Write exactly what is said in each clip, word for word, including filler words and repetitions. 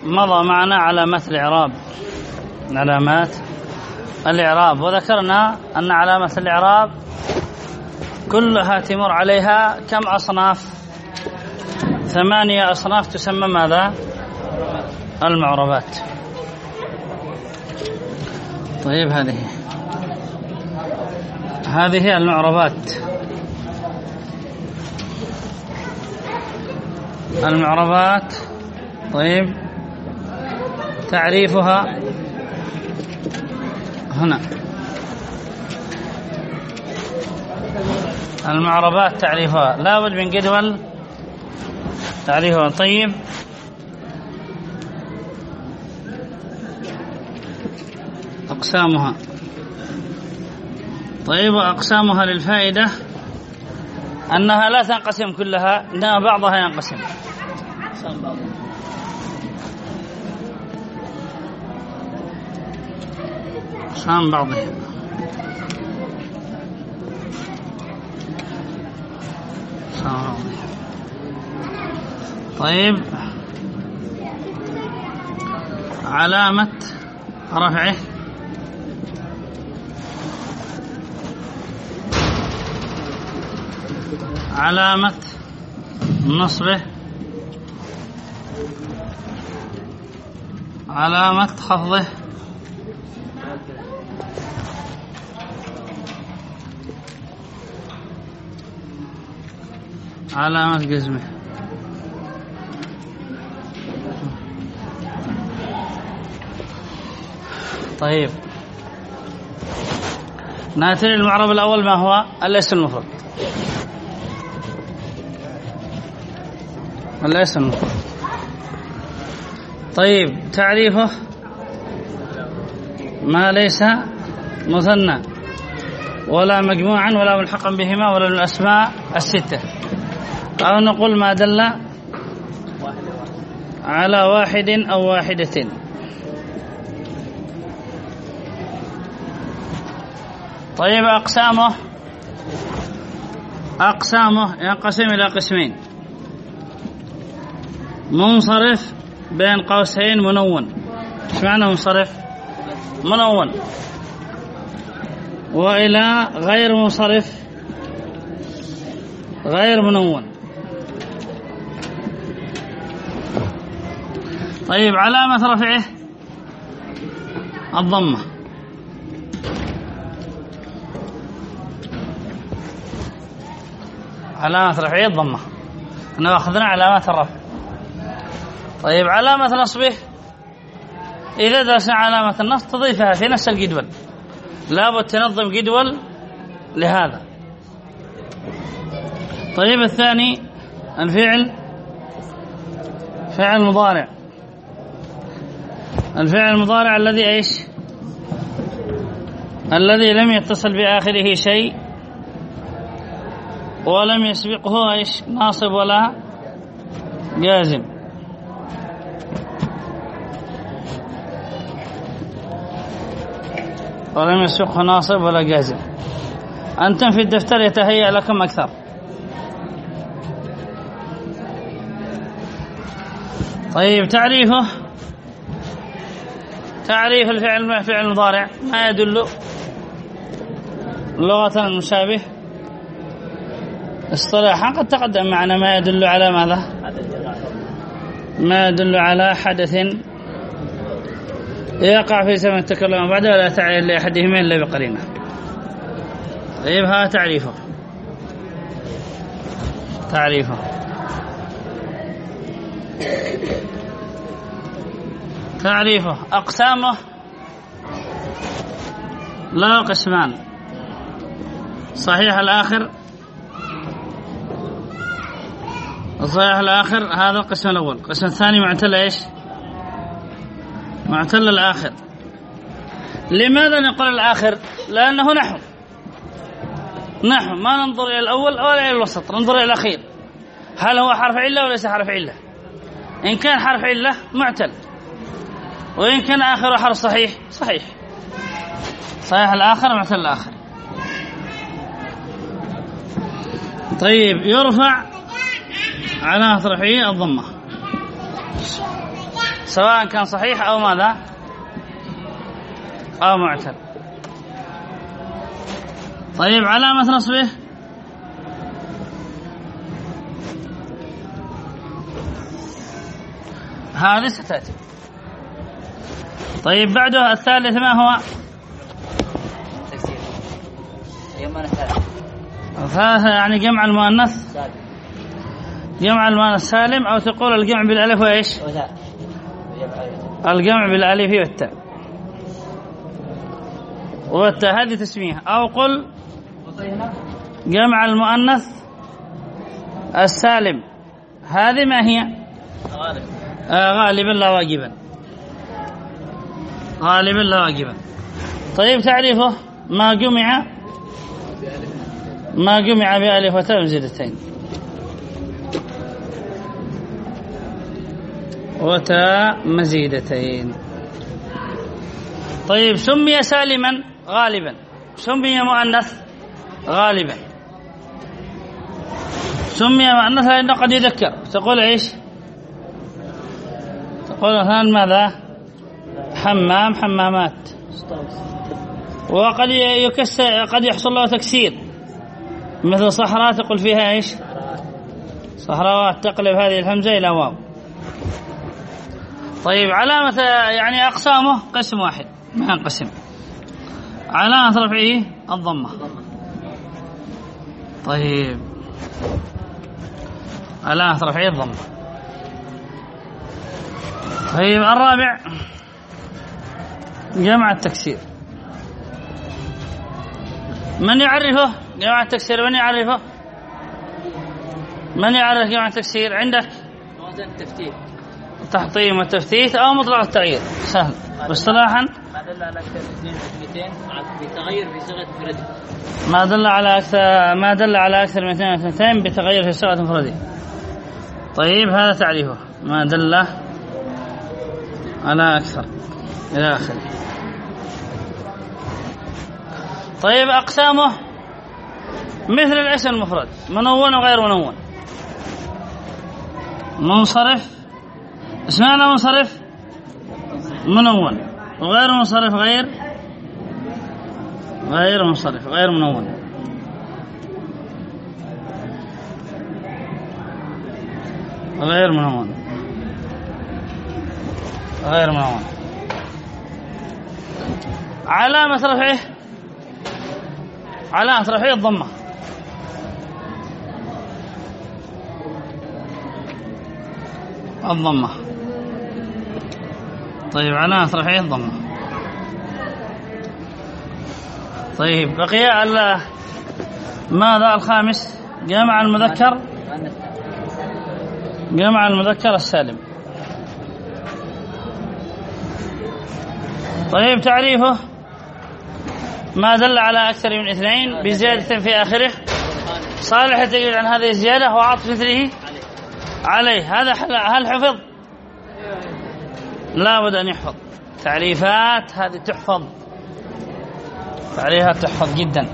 مضى معنا علامات الإعراب، علامات الإعراب، وذكرنا أن علامة الإعراب كلها تمر عليها كم أصناف؟ ثمانية أصناف تسمى ماذا؟ المعربات. طيب هذه هذه المعربات. المعربات طيب تعريفها هنا. المعربات تعريفها لابد من جدول تعريفها. طيب أقسامها. طيب أقسامها للفائدة أنها لا تنقسم كلها، إنما بعضها ينقسم. أقسام بعضها. طيب علامة رفعه علامة نصبه علامة خفضه علامة جزمه. طيب نأتي للمعرب الأول، ما هو؟ الاسم المفرد. الاسم المفرد. طيب تعريفه ما ليس مثنى ولا مجموعا ولا ملحقا بهما ولا من الأسماء الستة، أو نقول ما دل على واحد أو واحدة. طيب أقسامه أقسامه ينقسم إلى قسمين: منصرف بين قوسين منون. ايش معنى منصرف؟ منون. وإلى غير منصرف غير منون. طيب علامة رفعه الضمة. علامة رفعه الضمة، احنا أخذنا علامات الرفع. طيب علامة نصبه، إذا درسنا علامة النصب تضيفها في نفس الجدول، لابد تنظم جدول لهذا. طيب الثاني الفعل فعل مضارع. الفعل المضارع الذي ايش؟ الذي لم يتصل بآخره شيء ولم يسبقه ايش؟ ناصب ولا جازم. ولم يسبقه ناصب ولا جازم. أنتم في الدفتر يتهيأ لكم أكثر. طيب تعريفه تعريف الفعل فعل المضارع ما يدل لغة المشابه اصطلاحا قد تقدم معنا. ما يدل على ماذا؟ ما يدل على حدث يقع في زمن التكلم بعد ولا تعين لأحدهما إلا بقرينة. طيب ها تعريفه تعريفه تعريفه أقسامه لا قسمان: صحيح الآخر. الصحيح الآخر هذا القسم الأول. القسم الثاني معتل إيش؟ معتل الآخر. لماذا نقول الآخر؟ لأنه نحو نحو ما ننظر إلى الأول ولا إلى الوسط، ننظر إلى الأخير. هل هو حرف علة وليس حرف علة؟ إن كان حرف علة معتل، وإن كان آخر حرف صحيح صحيح. صحيح الآخر معتل الآخر. طيب يرفع علامة رفعه الضمة. سواء كان صحيح أو ماذا أو معتل. طيب علامة نصبه هذه ستأتي. طيب بعدها الثالث ما هو؟ تكسير. يوم الثالث. الثالث يعني جمع المؤنث جمع المؤنث سالم، أو تقول الجمع بالألف وإيش؟ الجمع بالألف والتاء والتاء هذه تسمية. أو قل جمع المؤنث السالم، هذه ما هي؟ غالب. آه غالبا لا واجبا، غالبا لا واجبا. طيب تعريفه ما جمع ما جمع بألف وتاء مزيدتين وتاء مزيدتين. طيب سمي سالما غالبا، سمي مؤنث غالبا، سمي مؤنث لأنه قد يذكر. تقول ايش؟ تقول مثلا ماذا؟ حمام حمامات. وقد يكسر، قد يحصل له تكسير، مثل صحراء تقول فيها ايش؟ صحراوات، تقلب هذه الهمزة إلى واو. طيب علامة يعني أقسامه قسم واحد ما ينقسم. علامة رفعه الضمة. طيب علامة رفعه الضمة. طيب الرابع جمع التكسير. من يعرفه جمع التكسير؟ من يعرفه؟ من يعرف جمع التكسير عندك؟ التفتيت. التحطيم والتفتيت أو مطلق التغيير، سهل. واصطلاحا ما دل على أكثر من اثنتين بتغير في صيغة مفردة. ما دل على أكثر ما دل على أكثر من اثنتين بتغير في صيغة مفردة. طيب هذا تعريفه، ما دل على أكثر إلى آخره. طيب أقسامه مثل الاسم المفرد، منون وغير منون. منصرف اسمعنا منصرف منون، وغير منصرف غير غير منصرف غير منون. غير منون غير منون. علامة رفعه علامة رفعه الضمة. الضمة. طيب علامة رفعه الضمة. طيب بقي ماذا الخامس؟ جمع المذكر جمع المذكر السالم. طيب تعريفه ما دل على أكثر من اثنين بزيادة في آخره صالح تجد عن هذه الزيادة وعطف مثله عليه. هذا هل حفظ؟ لا بد أن يحفظ. تعريفات هذه تحفظ، تعريفات تحفظ جدا.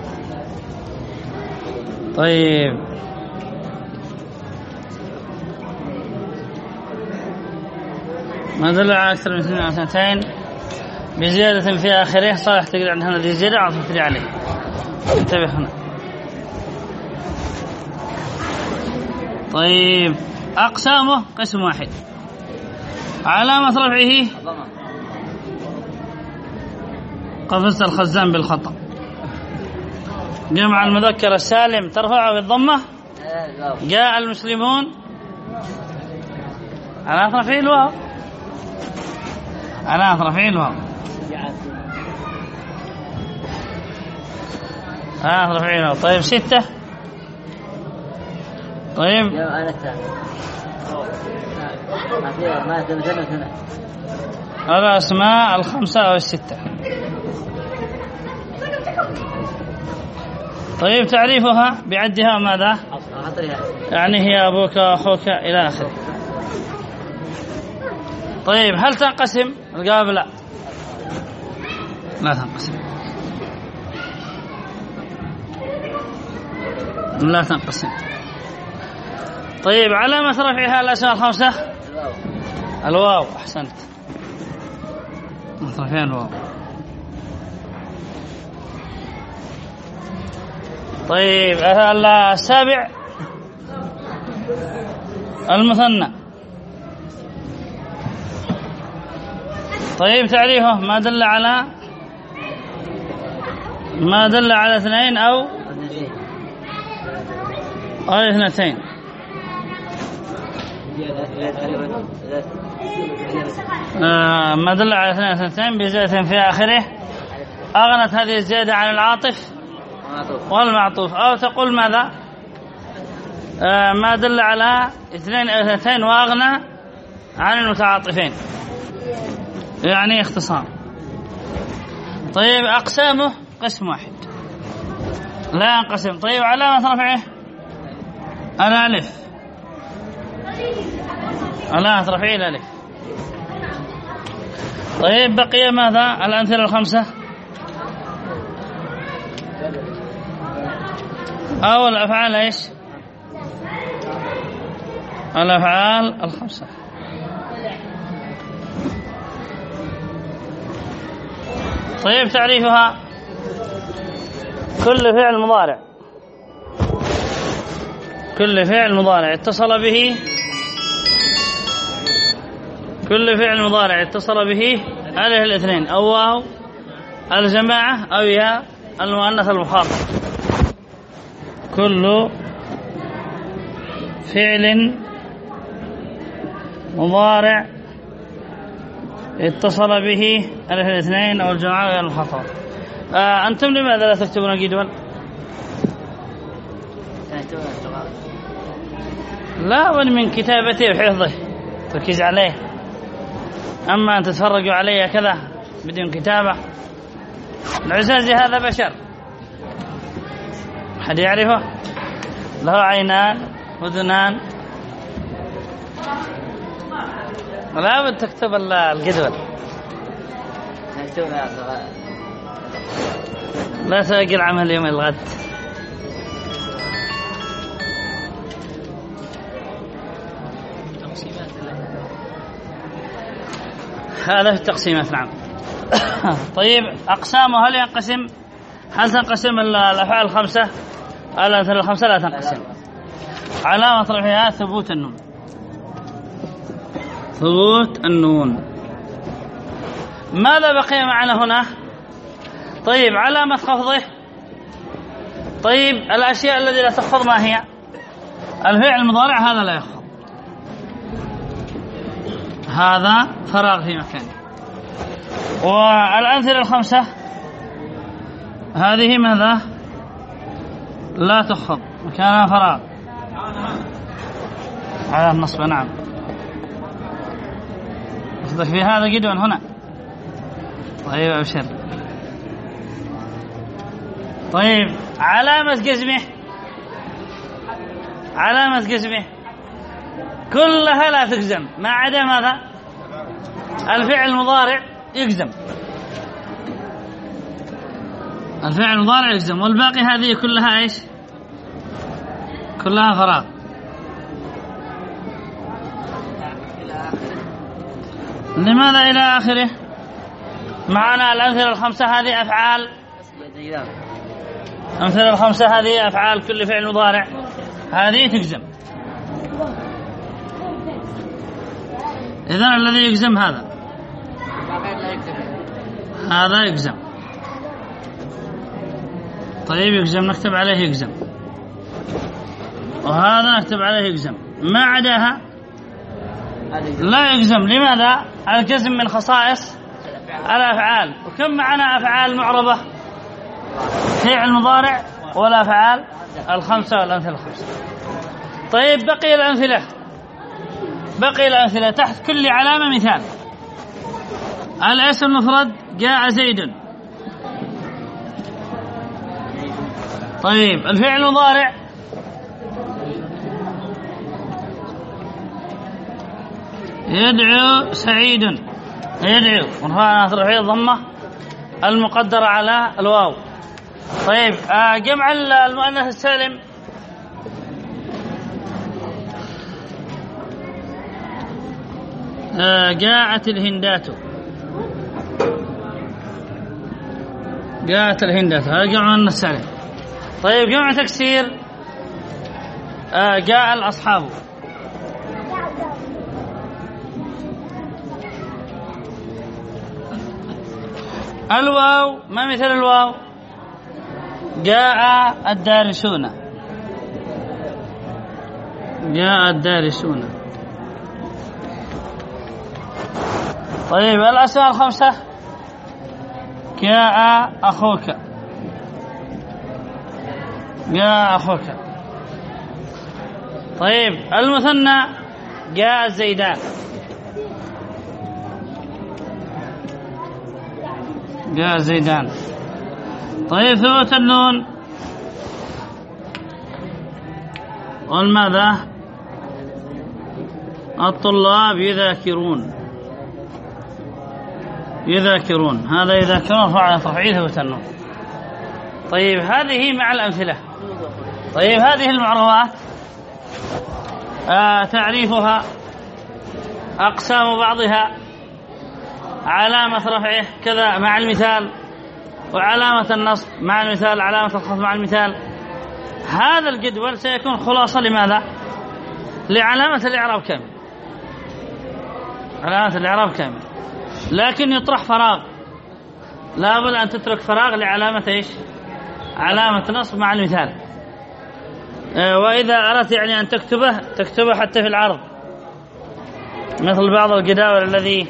طيب ما دل على أكثر من اثنين أو اثنتين بزيادة في آخره صالح تجد عن هذه الزيادة وعطف مثله عليه. انتبه هنا. طيب أقسامه قسم واحد. علامة رفعه قفزت الخزان بالخطأ. جمع المذكر السالم ترفعه بالضمة. جاء المسلمون. علامة رفعه الواو. علامة رفعه الواو. علامة رفعه الواو. طيب ستة. طيب الأسماء الخمسة أو الستة. طيب تعريفها بعدها ماذا؟ يعني هي أبوك وأخوك إلى آخره. طيب هل تنقسم؟ الجواب لا، لا تنقسم، لا تنقسم. طيب علامة رفعها الأسماء الخمسة الواو. أحسنت. فين الواو؟ طيب السابع المثنى. طيب تعريفه ما دل على ما دل على اثنين أو أو اثنتين. آه ما دل على اثنين اثنتين بزيادة في آخره أغنت هذه الزيادة عن العاطف والمعطوف. أو تقول ماذا؟ آه ما دل على اثنين أو اثنتين وأغنى عن المتعاطفين، يعني اختصار. طيب أقسامه قسم واحد لا ينقسم. طيب علامة رفعه الألف. علامة رفعه الألف. طيب بقي ماذا؟ الأمثلة الخمسة أو الأفعال إيش؟ الأفعال الخمسة. طيب تعريفها كل فعل مضارع كل فعل مضارع اتصل به كل فعل مضارع اتصل به ألف الاثنين أو واو الجماعة أو ياء المؤنث المخاطب. كل فعل مضارع اتصل به ألف الاثنين أو الجماعة أو المخاطب. آه أنتم لماذا لا تكتبون جدول؟ لا بل من كتابته وحفظه تركيز عليه. أما أن تتفرجوا عليه كذا بدون كتابة. العزازي هذا بشر، حد يعرفه؟ له عينان وذنان. لا بد تكتب الجدول، لا تأجل عمل يوم الغد. هذا في التقسيمات. نعم. طيب أقسامه هل ينقسم؟ هل تنقسم الأفعال الخمسة؟ الأمثلة الخمسة لا تنقسم. علامة رفعها ثبوت النون. ثبوت النون. ماذا بقي معنا هنا؟ طيب علامة خفضه. طيب الأشياء التي لا تخفض ما هي؟ الفعل المضارع هذا لا يخفض، هذا فراغ في مكانه. والأمثلة الخمسة هذه ماذا؟ لا تخفض، مكانها فراغ على النصب. نعم. قصدك في هذا جدول هنا. طيب أبشر. طيب علامة جزمه علامة جزمه كلها لا تجزم ما عدا ماذا؟ الفعل المضارع يجزم. الفعل المضارع يجزم والباقي هذه كلها ايش؟ كلها فراغ. لماذا إلى آخره؟ معنا الأمثلة الخمسة هذه أفعال. الأمثلة الخمسة هذه أفعال كل فعل مضارع هذه تجزم. إذن الذي يجزم هذا هذا يجزم. طيب يجزم نكتب عليه يجزم، وهذا نكتب عليه يجزم. ما عداها لا يجزم. لماذا؟ الجزم من خصائص الأفعال. وكم معنا أفعال معربة؟ فعل مضارع والأفعال الخمسة والأمثلة الخمسة. طيب بقي الأمثلة بقي الأمثلة تحت كل علامة مثال. الاسم المفرد جاء زيد. طيب الفعل المضارع يدعو سعيد. يدعو ورفعنا رفعه الضمة المقدرة على الواو. طيب آه جمع المؤنث السالم آه جاءت الهندات، جاءت الهندات، هذا جمع النسالم. طيب جمع تكسير آه جاء الأصحاب، الواو ما مثل الواو؟ جاء الدارسون، جاء الدارسون. طيب الأسماء الخمسة جاء أخوك، جاء أخوك. طيب المثنى جاء الزيدان، جاء الزيدان. طيب ثبوت النون والماذا؟ الطلاب يذاكرون، يذاكرون، هذا يذاكرون فعل تفعيل ثبوت النون. طيب هذه مع الأمثلة. طيب هذه المعروفات آه تعريفها، أقسام بعضها، علامة رفعه كذا مع المثال، وعلامة النصب مع المثال، علامة الخفض مع المثال. هذا الجدول سيكون خلاصة لماذا؟ لعلامة الإعراب كامل، علامة الإعراب كامل، لكن يطرح فراغ، لا بد أن تترك فراغ لعلامة إيش؟ علامة نصب مع المثال. وإذا أردت يعني أن تكتبه تكتبه حتى في العرض، مثل بعض الجداول الذي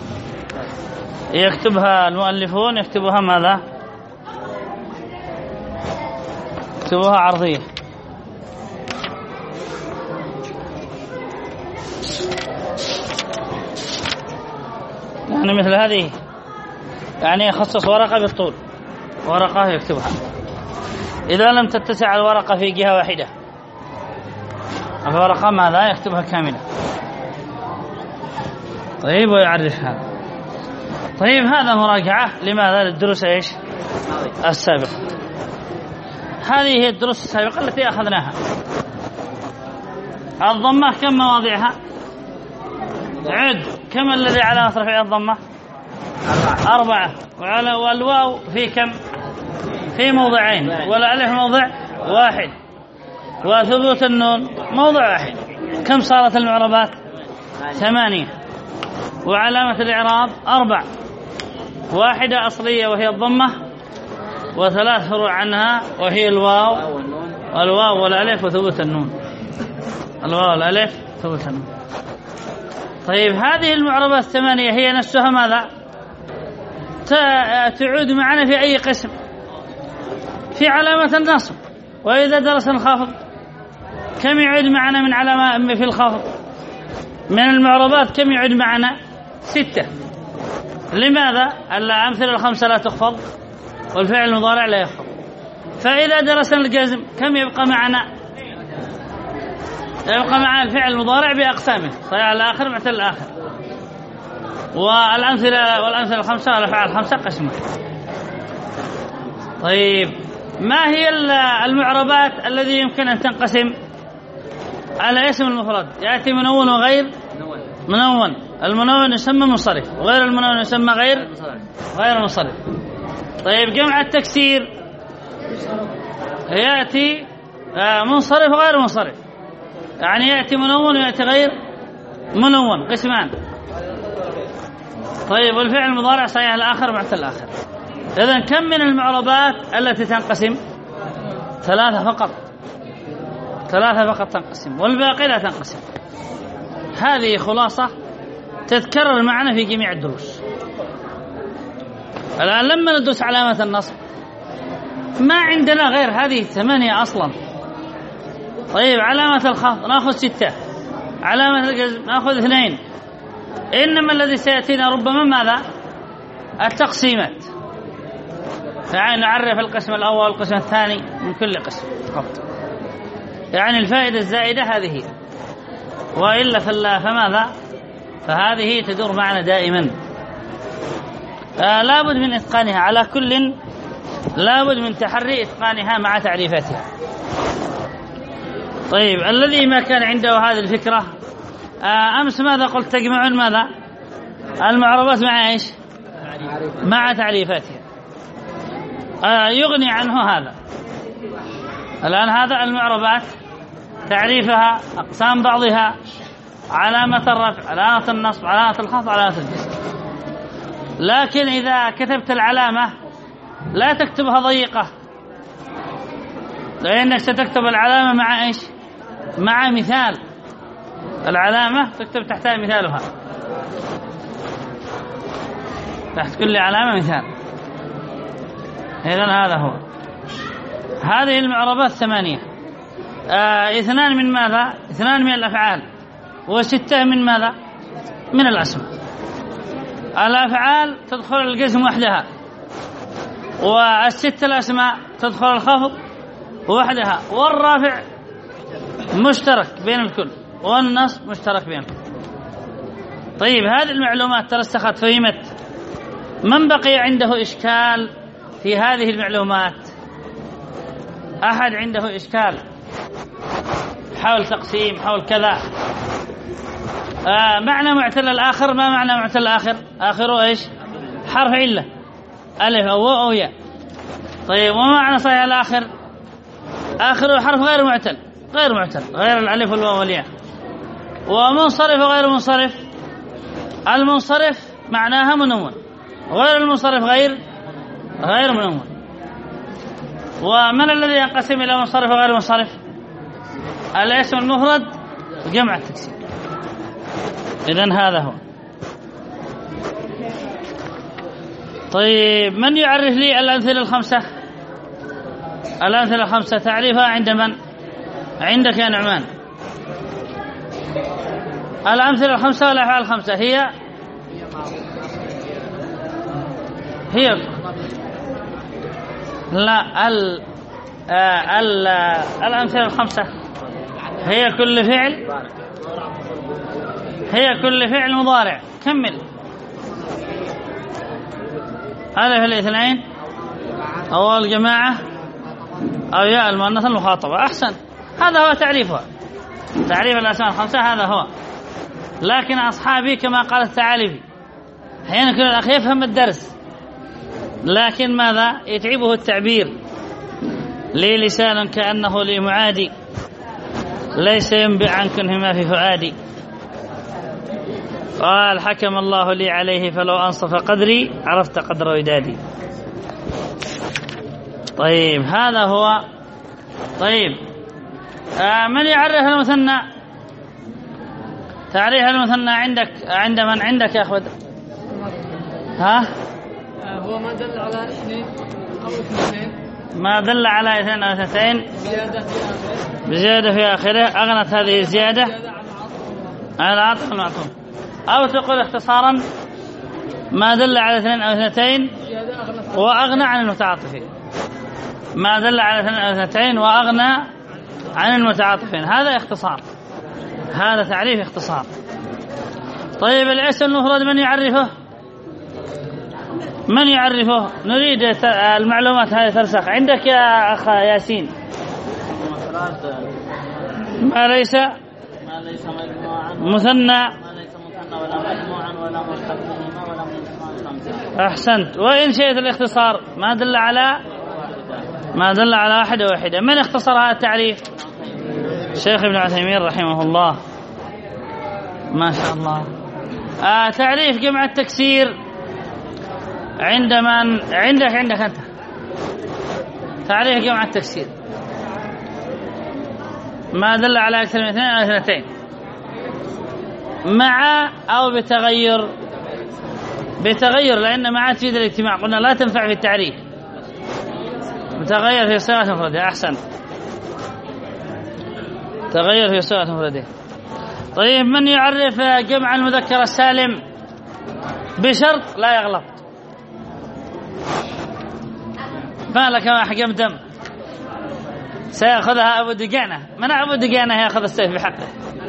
يكتبها المؤلفون، يكتبها ماذا؟ يكتبها عرضية. يعني مثل هذه، يعني يخصص ورقة بالطول، ورقة يكتبها، إذا لم تتسع الورقة في جهة واحدة الورقة ماذا؟ يكتبها كاملة. طيب ويعرفها. طيب هذا مراجعة لماذا؟ للدروس إيش؟ السابقة. هذه هي الدروس السابقة التي أخذناها. الضمة كم مواضعها؟ عد كم الذي علامة رفع الضمة؟ أربعة. وعلى والواو في كم؟ في موضعين، والألف موضع واحد، وثبوت النون موضع واحد. كم صارت المعربات؟ ثمانية. وعلامة الإعراب أربع، واحدة أصلية وهي الضمة، وثلاث فروع عنها وهي الواو والواو والألف وثبوت النون، الواو والألف ثبوت النون. طيب هذه المعربات الثمانية هي نفسها ماذا؟ تعود معنا في أي قسم؟ في علامة النصب. وإذا درس الخفض كم يعود معنا من علامة في الخفض؟ من المعربات كم يعود معنا؟ ستة. لماذا؟ الأمثلة الخمسة لا تخفض والفعل المضارع لا يخفض. فإذا درسنا الجزم كم يبقى معنا؟ يبقى معنا الفعل المضارع بأقسامه، صحيح الآخر معتل الآخر. والأمثلة والأمثلة الخمسة والأفعال الخمسة قسمة. طيب ما هي المعربات الذي يمكن أن تنقسم على اسم المفرد؟ يأتي منون وغير منون. المنون يسمى منصرف، وغير المنون يسمى غير غير منصرف. طيب جمع التكسير يأتي منصرف وغير منصرف، يعني يأتي منون ويأتي غير منون، قسمان. طيب والفعل المضارع صحيح الآخر معتل الآخر. إذن كم من المعربات التي تنقسم؟ ثلاثة فقط، ثلاثة فقط تنقسم، والباقي لا تنقسم. هذه خلاصة تتكرر معنا في جميع الدروس. الآن لما ندرس علامة النصب ما عندنا غير هذه ثمانية أصلا. طيب علامة الخفض نأخذ ستة، علامة الجزم نأخذ اثنين. إنما الذي سيأتينا ربما ماذا؟ التقسيمات، يعني نعرف القسم الأول والقسم الثاني من كل قسم فقط، يعني الفائدة الزائدة هذه. وإلا فماذا؟ فهذه تدور معنا دائما. آه لابد من إتقانها، على كل لابد من تحري إتقانها مع تعريفاتها. طيب الذي ما كان عنده هذه الفكرة، آه أمس ماذا قلت؟ تجمعون ماذا؟ المعربات مع إيش؟ مع تعريفاتها. آه يغني عنه هذا. الآن هذا المعربات تعريفها، أقسام بعضها، علامة الرفع، علامة النصب، علامة الخفض، علامة الجزم. لكن إذا كتبت العلامة لا تكتبها ضيقة، لأنك ستكتب العلامة مع إيش؟ مع مثال. العلامة تكتب تحتها مثالها، تحت كل علامة مثال. إذن هذا هو. هذه المعربات ثمانية. آه اثنان من ماذا؟ اثنان من الأفعال، وستة من ماذا؟ من الأسماء. الأفعال تدخل الجزم وحدها، والست الأسماء تدخل الخفض وحدها، والرافع مشترك بين الكل، والنصب مشترك بين الكل. طيب هذه المعلومات ترسخت فهمت. من بقي عنده إشكال في هذه المعلومات؟ أحد عنده إشكال حول تقسيم، حول كذا؟ آه معنى معتل الآخر، ما معنى معتل الآخر؟ آخره إيش؟ حرف علة، ألف أو واو أو ياء. طيب وما معنى صحيح الآخر؟ آخره حرف غير معتل، غير معتل، غير الألف والواو والياء. ومنصرف وغير منصرف، المنصرف معناها منون، غير المنصرف غير غير منون. ومن الذي ينقسم إلى منصرف وغير منصرف؟ الاسم المفرد وجمع التكسير. إذن هذا هو. طيب من يعرف لي الأمثلة الخمسة؟ الأمثلة الخمسة تعريفها عند من؟ عندك يا نعمان. الأمثلة الخمسة والأفعال الخمسة هي هي لا ال ال الأمثلة الخمسة هي كل فعل هي كل فعل مضارع. كمل. ألف الاثنين أو الجماعة أو ياء المؤنث المخاطبة. أحسن، هذا هو تعريفها. تعريف الأسماء الخمسة هذا هو. لكن أصحابي كما قال الثعالبي أحيانا كل الأخ يفهم الدرس، لكن ماذا؟ يتعبه التعبير. لي لسان كأنه لي معادي، ليس ينبع عن كنهما في فؤادي. قال حكم الله لي عليه فلو أنصف قدري عرفت قدر ودادي. طيب هذا هو. طيب آه من يعرف المثنى؟ تعريف المثنى عندك عند من؟ عندك يا أخوة. ها هو ما دل على اثنين أو اثنين، ما دل على اثنين أو اثنتين زيادة في آخره، بزيادة في آخره. أغنت هذه الزيادة عن العطف المعطوف. أو تقول اختصارا ما دل على اثنين أو اثنتين وأغنى عن المتعاطفين. ما دل على اثنين أو اثنتين وأغنى عن المتعاطفين، هذا اختصار، هذا تعريف اختصار. طيب الاسم المفرد من يعرفه؟ من يعرفه؟ نريد المعلومات هذه ترسخ عندك يا أخ ياسين. ما ليس ما ليس مجموعا مثنى، ما ليس مثنى ولا مجموعا ولا مشتقهما ولا من الأسماء الخمسة. أحسنت. وإن شئت الاختصار ما دل على ما دل على واحدة واحدة. من اختصر هذا التعريف؟ الشيخ ابن عثيمين رحمه الله. ما شاء الله. آه تعريف جمع التكسير عند من؟ عندك عندك أنت تعريف جمع التكسير ما دل على أكثر من اثنين أو اثنتين مع أو بتغير. بتغير لأن مع تفيد الاجتماع، قلنا لا تنفع في التعريف. متغير في صيغة مفردة. أحسن، تغير في صيغة مفردة. طيب من يعرف جمع المذكر السالم بشرط لا يغلط؟ ما لك ما حكم دم سيأخذها أبو دقانة. من أبو دقانة يأخذ السيف بحقه؟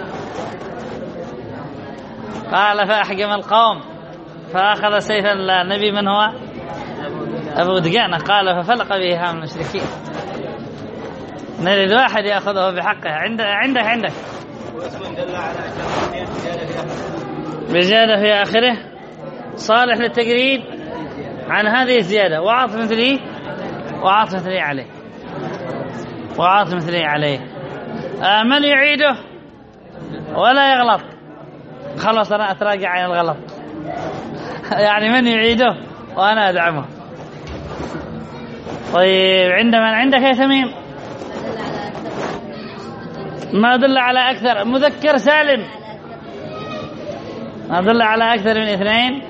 قال فأحكم القوم فأخذ سيف النبي. من هو؟ أبو دقانة. قال ففلق به هام المشركين. نريد واحد يأخذه بحقه. عندك عندك عندك بزيادة في آخره. صالح للتجريد عن هذه الزيادة وعاطف مثلي وعاطف مثلي عليه وعاطف مثلي عليه. آه من يعيده ولا يغلط؟ خلاص أنا أتراجع عن الغلط. يعني من يعيده وأنا أدعمه. طيب عندما عندك يا تميم ما دل على أكثر مذكر سالم، ما دل على أكثر من اثنين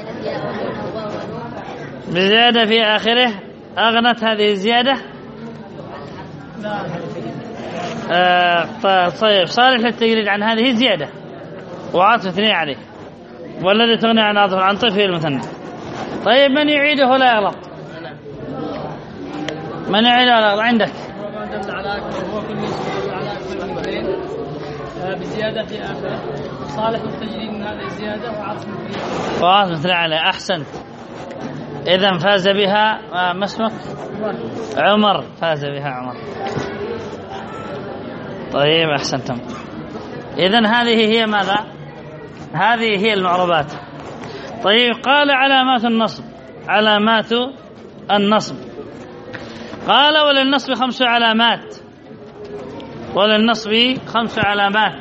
بزيادة في آخره أغنت هذه الزيادة. آه طيب صالح للتجريد عن هذه الزيادة وعاطف اثنين عليه والذي تغني عن عاطف عن طفل المثنى. طيب من يعيده ولا يغلط؟ من يعيده ولا يغلط عندك؟ بزيادة في آخره صالح للتجريد من هذه الزيادة وعاطف مثلي وعاطف مثلي عليه. أحسنت. إذن فاز بها ما اسمك؟ عمر. فاز بها عمر. طيب أحسنتم. إذن هذه هي ماذا؟ هذه هي المعربات. طيب قال علامات النصب. علامات النصب قال وللنصب خمس علامات. وللنصب خمس علامات.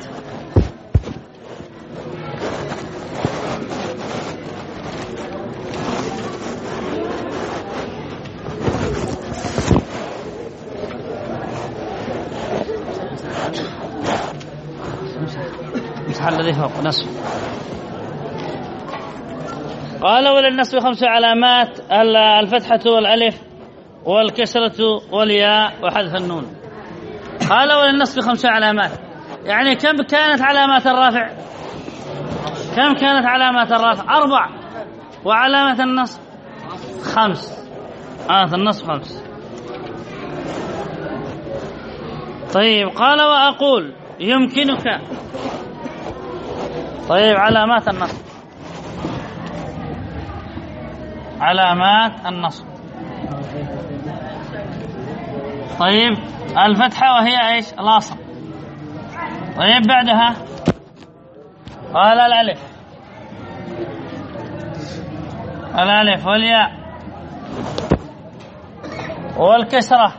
الذي فوق نصب. قال وللنصب خمس علامات الفتحة والألف والكسرة والياء وحذف النون. قال وللنصب خمس علامات يعني كم كانت علامات الرافع؟ كم كانت علامات الرافع؟ أربع. وعلامة النصب خمس. آه النصب خمس. طيب قال وأقول يمكنك. طيب علامات النصب. علامات النصب. طيب الفتحة وهي ايش؟ الاصل. طيب بعدها قال الالف. الالف والياء والكسرة.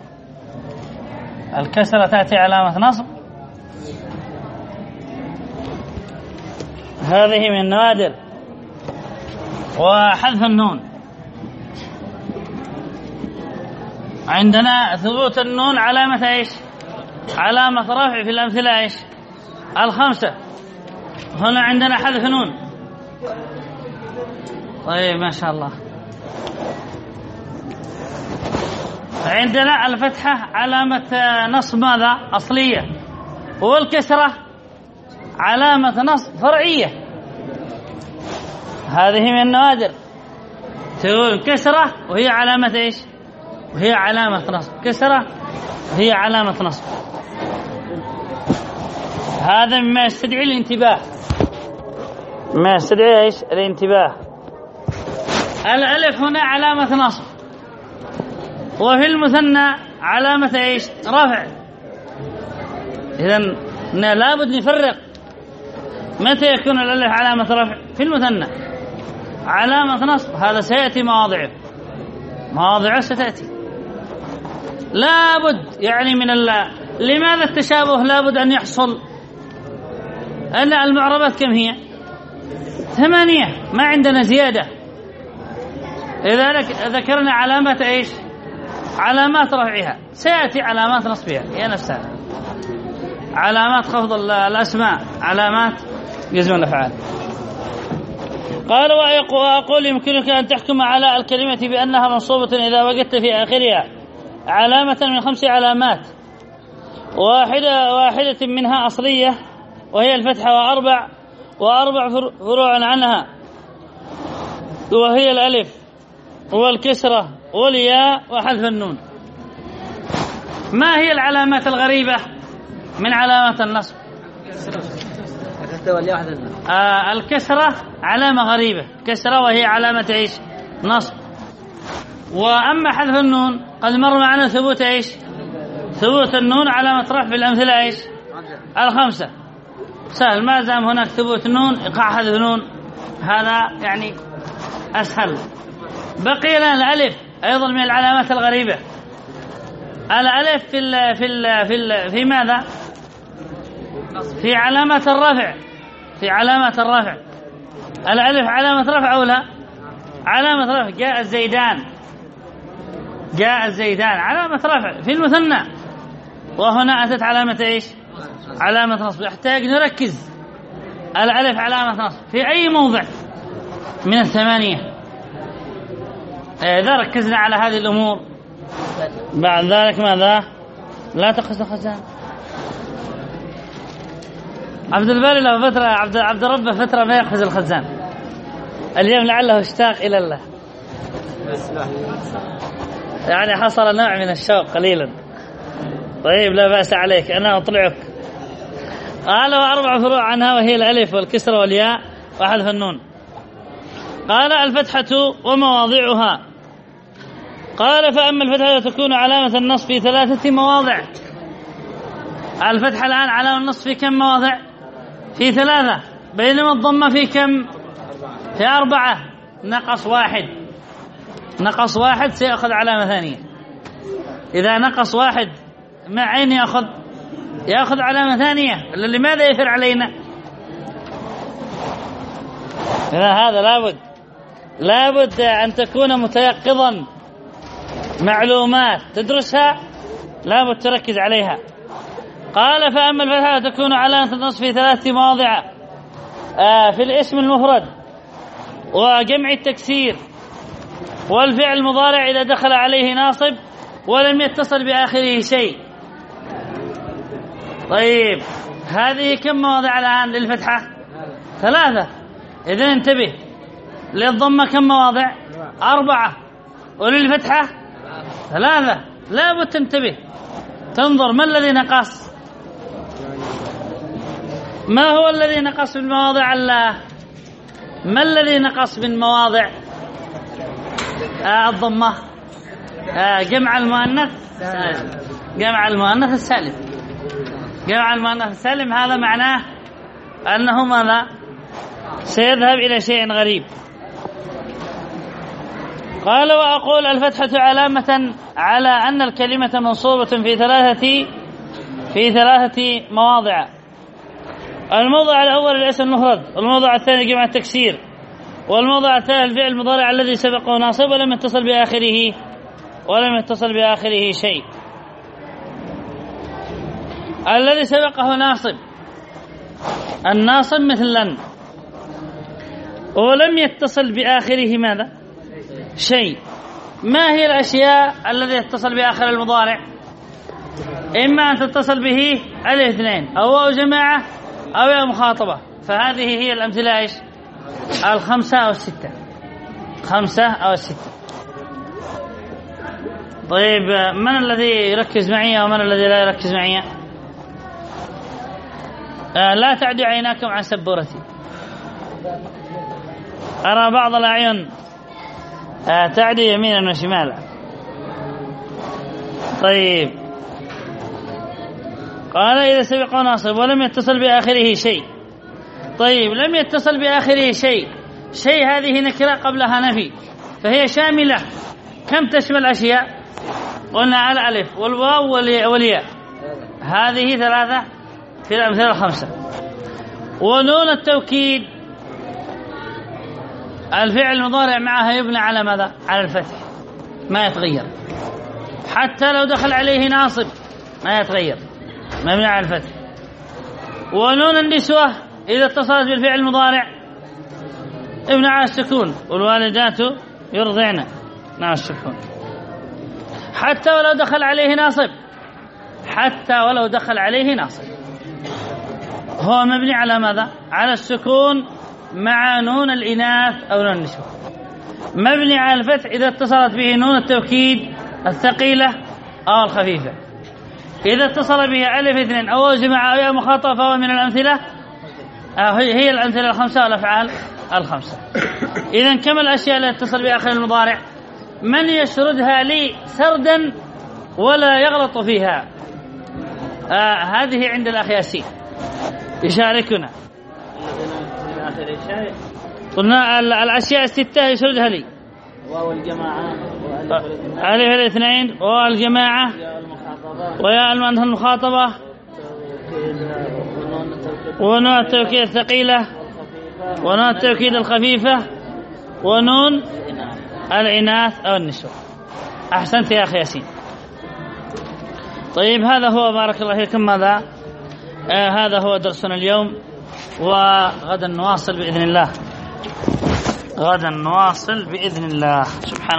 الكسرة تأتي علامة نصب. هذه من النوادر. وحذف النون عندنا ثبوت النون علامة ايش؟ علامة رفع في الأمثلة ايش؟ الخمسة. هنا عندنا حذف نون. طيب ما شاء الله. عندنا الفتحة علامة نصب ماذا؟ أصلية. والكسرة علامة نصب فرعية. هذه من النوادر. تقول كسرة وهي علامة ايش؟ وهي علامة نصب. كسرة هي علامة نصب. هذا مما يستدعي الانتباه. ما يستدعي ايش؟ الانتباه. الألف هنا علامة نصب وفي المثنى علامة ايش؟ رفع. إذن لابد نفرق متى يكون الألف علامة رفع. في المثنى علامة نصب هذا سيأتي مواضعه. مواضعه ستأتي. لابد يعني من الله. لماذا التشابه لابد أن يحصل؟ أن المعربات كم هي؟ ثمانية. ما عندنا زيادة. لذلك ذكرنا علامة ايش؟ علامات رفعها. سيأتي علامات نصبها هي نفسها. علامات خفض الأسماء. علامات جزم الأفعال. قال وأقول يمكنك أن تحكم على الكلمة بأنها منصوبة إذا وجدت في آخرها علامة من خمس علامات واحدة واحدة منها أصلية وهي الفتحة وأربع وأربع فروع عنها وهي الألف والكسرة والياء وحذف النون. ما هي العلامات الغريبة من علامات النصب؟ آه الكسرة علامة غريبة. كسرة وهي علامة ايش؟ نصب. وأما حذف النون قد مر معنا ثبوت ايش؟ ثبوت النون علامة رفع في الأمثلة ايش؟ الخمسة. سهل. ما دام هناك ثبوت نون إيقاع حذف نون هذا يعني أسهل. بقي لنا الألف أيضا من العلامات الغريبة. الألف في ال في ال في ال في ماذا؟ في علامة الرفع. في علامة الرفع الألف علامة رفع أو لا؟ علامة رفع. جاء الزيدان، جاء الزيدان علامة رفع في المثنى، وهنا أتت علامة إيش؟ علامة نصب. يحتاج نركز. الألف علامة نصب في أي موضع من الثمانية؟ إذا ركزنا على هذه الأمور بعد ذلك ماذا؟ لا تقص الخزان. عبد الباري له فترة، عبد عبد ربه فترة ما يقفز الخزان. اليوم لعله اشتاق إلى الله، يعني حصل نوع من الشوق قليلا. طيب لا بأس عليك، أنا أطلعك. قال وأربع فروع عنها، وهي الألف والكسر والياء وحذف النون. قال الفتحة ومواضعها. قال فأما الفتحة تكون علامة النصب في ثلاثة مواضع. الفتحة الآن علامة النصب في كم مواضع؟ في ثلاثة. بينما الضمة في كم؟ في أربعة. نقص واحد، نقص واحد سيأخذ علامة ثانية. إذا نقص واحد مع أين يأخذ؟ يأخذ علامة ثانية. لماذا يثر علينا؟ إذا هذا لابد لابد أن تكون متيقظا. معلومات تدرسها لابد تركز عليها. قال فأما الفتحة تكون علامة النصب في ثلاث مواضع: آه في الاسم المفرد، وجمع التكسير، والفعل المضارع إذا دخل عليه ناصب ولم يتصل بآخره شيء. طيب هذه كم مواضع الآن للفتحة؟ ثلاثة. إذن انتبه. للضمة كم مواضع؟ أربعة. وللفتحة ثلاثة. لا بد تنتبه، تنظر ما الذي نقص، ما هو الذي نقص من مواضع الله، ما الذي نقص من مواضع آه الضمة؟ آه جمع المؤنث جمع المؤنث السالم. جمع المؤنث السالم هذا معناه أنه ماذا؟ سيذهب إلى شيء غريب. قال وأقول الفتحة علامة على أن الكلمة منصوبة في ثلاثة في ثلاثة مواضع. الموضع الأول الاسم المفرد، والموضع الثاني جمع التكسير، والموضع الثالث الفعل المضارع الذي سبقه ناصب ولم يتصل بآخره ولم يتصل بآخره شيء. الذي سبقه ناصب، الناصب مثل لن، ولم يتصل بآخره ماذا؟ شيء. ما هي الأشياء الذي يتصل بآخر المضارع؟ إما أن تتصل به الاثنين أو واو جماعة أو يا مخاطبة. فهذه هي الأمثلة إيش؟ الخمسة أو الستة. خمسة أو الستة. طيب من الذي يركز معي ومن الذي لا يركز معي؟ آه لا تعدوا عيناكم عن سبورتي. أرى بعض الأعين آه تعدي يمينا وشمالا. طيب قال إذا سبق ناصب ولم يتصل بآخره شيء. طيب لم يتصل بآخره شيء، شيء هذه نكرة قبلها نفي، فهي شاملة. كم تشمل أشياء؟ قلنا الألف والواو والياء، هذه ثلاثة في الأمثلة الخمسة. ونون التوكيد الفعل المضارع معها يبنى على ماذا؟ على الفتح، ما يتغير حتى لو دخل عليه ناصب، ما يتغير، مبني على الفتح. ونون النسوة إذا اتصلت بالفعل المضارع ابن على السكون، والوالدات يرضعن مع السكون، حتى ولو دخل عليه ناصب، حتى ولو دخل عليه ناصب هو مبني على ماذا؟ على السكون مع نون الإناث أو نون النسوة. مبني على الفتح إذا اتصلت به نون التوكيد الثقيلة أو الخفيفة. إذا اتصل به ألف اثنين أو جماعة أو يا مخاطبة فهو من الأمثلة، هي الأمثلة الخمسة والأفعال الخمسة. إذن كم الأشياء التي تتصل بآخر المضارع؟ من يسردها لي سردا ولا يغلط فيها؟ آه هذه عند الأخ ياسين يشاركنا. قلنا الأشياء الستة يسردها لي. واو الجماعة ألف الاثنين والجماعة وياء المؤنث المخاطبة ونون التوكيد الثقيلة ونون التوكيد الخفيفة ونون الإناث أو النسوة. أحسنت يا أخي ياسين. طيب هذا هو بارك الله فيكم. ماذا آه هذا هو درسنا اليوم، وغدا نواصل بإذن الله. غدا نواصل بإذن الله. سبحان